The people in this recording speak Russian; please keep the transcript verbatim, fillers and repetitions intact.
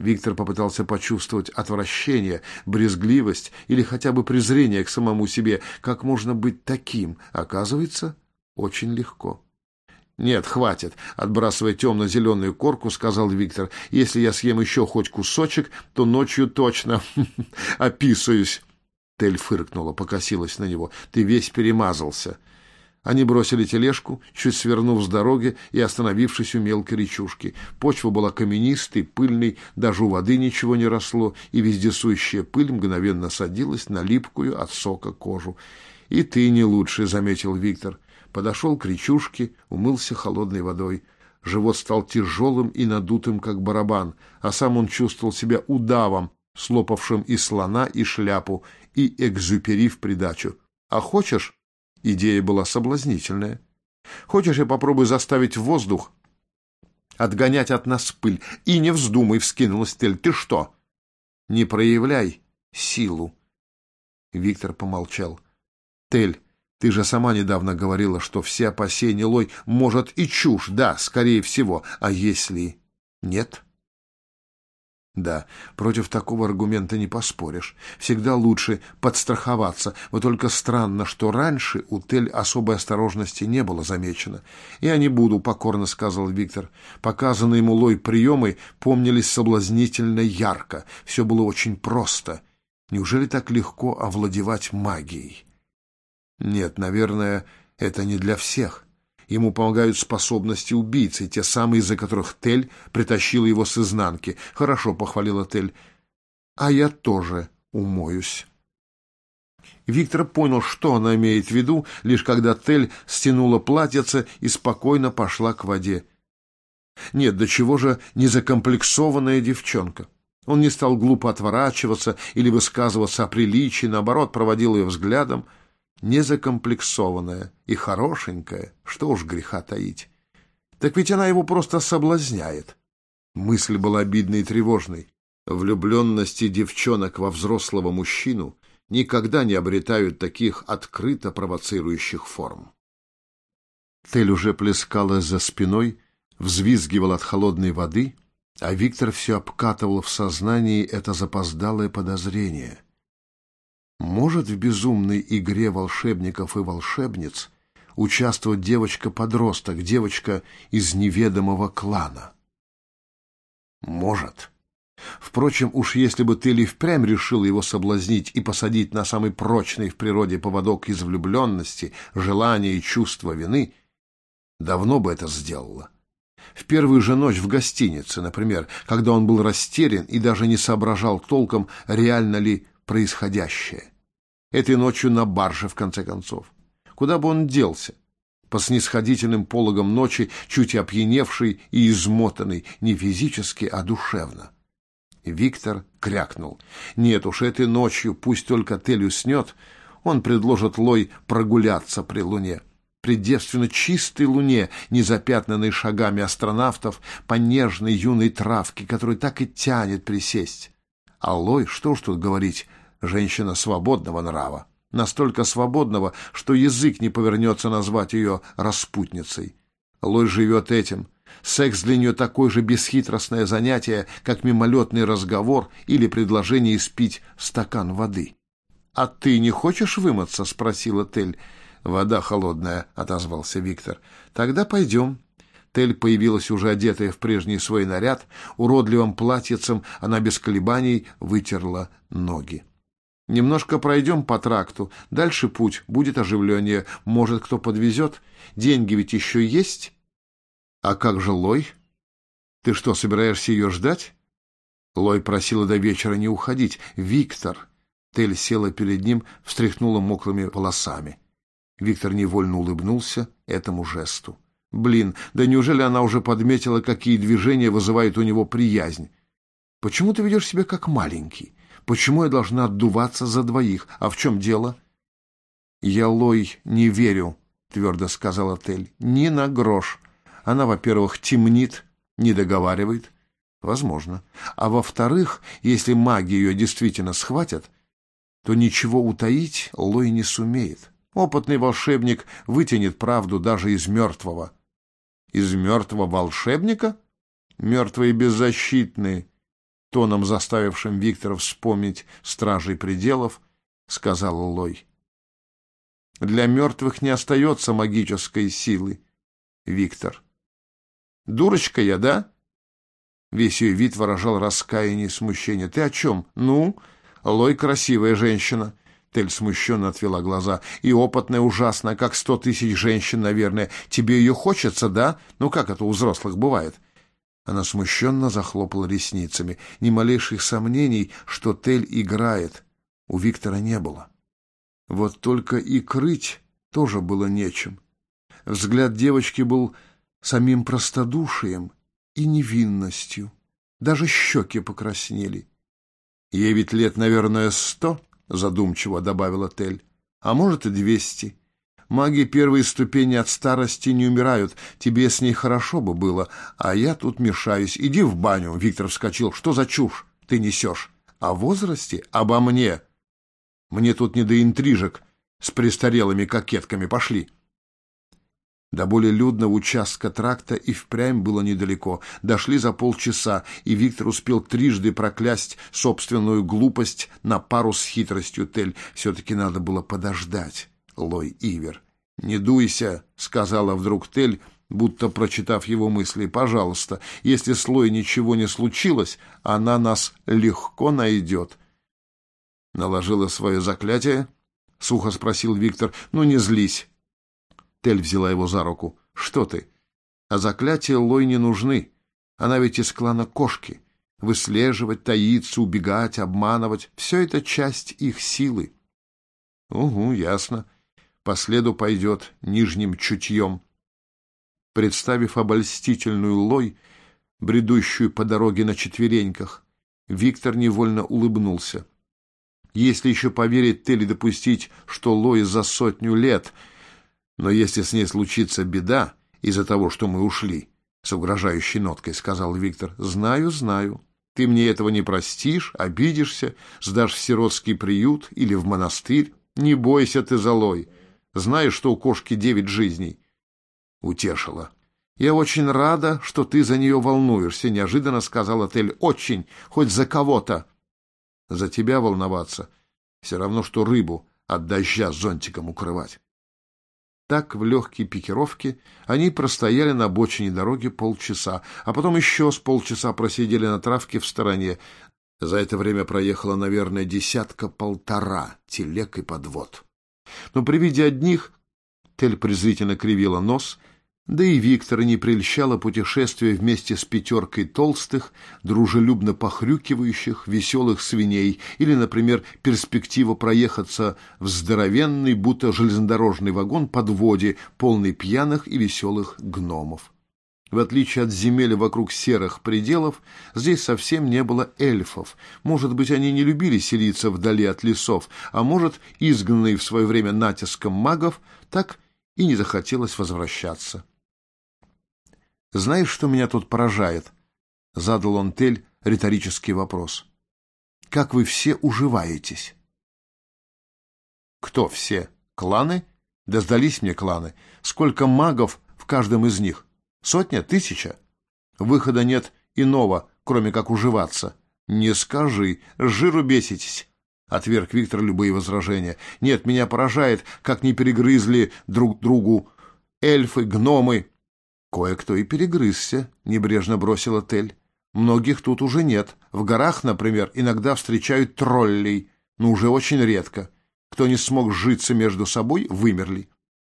Виктор попытался почувствовать отвращение, брезгливость или хотя бы презрение к самому себе. Как можно быть таким? Оказывается, очень легко. «Нет, хватит», — отбрасывая темно-зеленую корку, сказал Виктор. «Если я съем еще хоть кусочек, то ночью точно описаюсь». Тель фыркнула, покосилась на него. «Ты весь перемазался». Они бросили тележку, чуть свернув с дороги и остановившись у мелкой речушки. Почва была каменистой, пыльной, даже у воды ничего не росло, и вездесущая пыль мгновенно садилась на липкую от сока кожу. «И ты не лучше», — заметил Виктор. Подошел к речушке, умылся холодной водой. Живот стал тяжелым и надутым, как барабан, а сам он чувствовал себя удавом, слопавшим и слона, и шляпу, и Экзюпери в придачу. «А хочешь?» — идея была соблазнительная. «Хочешь, я попробую заставить воздух отгонять от нас пыль? И не вздумай», — вскинулась Тель. «Ты что?» «Не проявляй силу». Виктор помолчал. «Тель, ты же сама недавно говорила, что все опасения Лой, может, и чушь, да, скорее всего. А если нет?» «Да, против такого аргумента не поспоришь. Всегда лучше подстраховаться. Вот только странно, что раньше у Тель особой осторожности не было замечено. «Я не буду», — покорно сказал Виктор. Показанные ему Лой приемы помнились соблазнительно ярко. Все было очень просто. Неужели так легко овладевать магией? Нет, наверное, это не для всех. Ему помогают способности убийцы, те самые, из-за которых Тель притащила его с изнанки. «Хорошо», — похвалила Тель. «А я тоже умоюсь». Виктор понял, что она имеет в виду, лишь когда Тель стянула платьице и спокойно пошла к воде. Нет, до чего же незакомплексованная девчонка. Он не стал глупо отворачиваться или высказываться о приличии, наоборот, проводил ее взглядом. Незакомплексованная и хорошенькая, что уж греха таить. Так ведь она его просто соблазняет. Мысль была обидной и тревожной. Влюбленности девчонок во взрослого мужчину никогда не обретают таких открыто провоцирующих форм. Тель уже плескалась за спиной, взвизгивал от холодной воды, а Виктор все обкатывал в сознании это запоздалое подозрение. Может в безумной игре волшебников и волшебниц участвовать девочка-подросток, девочка из неведомого клана? Может. Впрочем, уж если бы Тель и впрямь решил его соблазнить и посадить на самый прочный в природе поводок из влюбленности, желания и чувства вины, давно бы это сделала. В первую же ночь в гостинице, например, когда он был растерян и даже не соображал толком, реально ли происходящее. Этой ночью на барже, в конце концов. Куда бы он делся? По снисходительным пологам ночи, чуть опьяневший и измотанный, не физически, а душевно. Виктор крякнул. Нет уж, этой ночью, пусть только Тель уснет, он предложит Лой прогуляться при луне. При девственно чистой луне, не запятнанной шагами астронавтов, по нежной юной травке, которую так и тянет присесть. А Лой, что уж тут говорить, женщина свободного нрава, настолько свободного, что язык не повернется назвать ее распутницей. Лой живет этим. Секс для нее такое же бесхитростное занятие, как мимолетный разговор или предложение испить стакан воды. «А ты не хочешь вымыться?» — спросила Тель. «Вода холодная», — отозвался Виктор. «Тогда пойдем». Тель появилась уже одетая в прежний свой наряд. Уродливым платьицем она без колебаний вытерла ноги. «Немножко пройдем по тракту. Дальше путь, будет оживление. Может, кто подвезет? Деньги ведь еще есть?» «А как же Лой? Ты что, собираешься ее ждать?» Лой просила до вечера не уходить. «Виктор!» Тель села перед ним, встряхнула мокрыми волосами. Виктор невольно улыбнулся этому жесту. Блин, да неужели она уже подметила, какие движения вызывают у него приязнь? «Почему ты ведешь себя как маленький? Почему я должна отдуваться за двоих? А в чем дело?» «Я Лой не верю», — твердо сказала Тель. «Ни на грош. Она, во-первых, темнит, не договаривает. Возможно. А во-вторых, если маги ее действительно схватят, то ничего утаить Лой не сумеет. Опытный волшебник вытянет правду даже из мертвого». «Из мертвого волшебника? Мертвые беззащитные. тоном, заставившим Виктора вспомнить стражей пределов, сказал Лой. Для мертвых не остается магической силы, Виктор. Дурочка я, да? Весь ее вид выражал раскаяние и смущение. Ты о чем? Ну, Лой красивая женщина. Тель смущенно отвела глаза. И опытная ужасно, как сто тысяч женщин, наверное. Тебе ее хочется, да? Ну, как это у взрослых бывает? Она смущенно захлопала ресницами. Ни малейших сомнений, что Тель играет, у Виктора не было. Вот только и крыть тоже было нечем. Взгляд девочки был самим простодушием и невинностью. Даже щеки покраснели. Ей ведь лет, наверное, сто, задумчиво добавила Тель. А может и двести. Маги первой ступени от старости не умирают. Тебе с ней хорошо бы было, а я тут мешаюсь. Иди в баню. Виктор вскочил. Что за чушь ты несешь? О возрасте? Обо мне. Мне тут не до интрижек с престарелыми кокетками. Пошли. До более людного участка тракта и впрямь было недалеко. Дошли за полчаса, и Виктор успел трижды проклясть собственную глупость на пару с хитростью Тель. Все-таки надо было подождать, Лой Ивер. «Не дуйся», — сказала вдруг Тель, будто прочитав его мысли. «Пожалуйста, если с Лой ничего не случилось, она нас легко найдет». «Наложила свое заклятие?» — сухо спросил Виктор. «Ну, не злись». Тель взяла его за руку. «Что ты? А заклятия Лой не нужны. Она ведь из клана Кошки. Выслеживать, таиться, убегать, обманывать — все это часть их силы». «Угу, ясно. По следу пойдет нижним чутьем». Представив обольстительную Лой, бредущую по дороге на четвереньках, Виктор невольно улыбнулся. Если еще поверить Тель и допустить, что Лой за сотню лет... Но если с ней случится беда из-за того, что мы ушли, — с угрожающей ноткой сказал Виктор, — знаю, знаю. Ты мне этого не простишь, обидишься, сдашь в сиротский приют или в монастырь. Не бойся ты за Лой. Знаешь, что у кошки девять жизней. Утешила. Я очень рада, что ты за нее волнуешься, — неожиданно сказала Тель. Очень, хоть за кого-то. За тебя волноваться все равно, что рыбу от дождя зонтиком укрывать. Так, в легкой пикировке, они простояли на обочине дороги полчаса, а потом еще с полчаса просидели на травке в стороне. За это время проехало, наверное, десятка-полтора телег и подвод. Но при виде одних Тель презрительно кривила нос, да и Виктора не прельщало путешествие вместе с пятеркой толстых, дружелюбно похрюкивающих, веселых свиней или, например, перспектива проехаться в здоровенный, будто железнодорожный вагон подводе, полный пьяных и веселых гномов. В отличие от земель вокруг серых пределов, здесь совсем не было эльфов. Может быть, они не любили селиться вдали от лесов, а может, изгнанные в свое время натиском магов, так и не захотелось возвращаться. «Знаешь, что меня тут поражает?» — задал он Тель риторический вопрос. «Как вы все уживаетесь?» «Кто все? Кланы? Да сдались мне кланы. Сколько магов в каждом из них? Сотня? Тысяча? Выхода нет иного, кроме как уживаться». «Не скажи, с жиру беситесь», — отверг Виктор любые возражения. «Нет, меня поражает, как не перегрызли друг другу эльфы, гномы». «Кое-кто и перегрызся», — небрежно бросила Тель. «Многих тут уже нет. В горах, например, иногда встречают троллей, но уже очень редко. Кто не смог сжиться между собой, вымерли.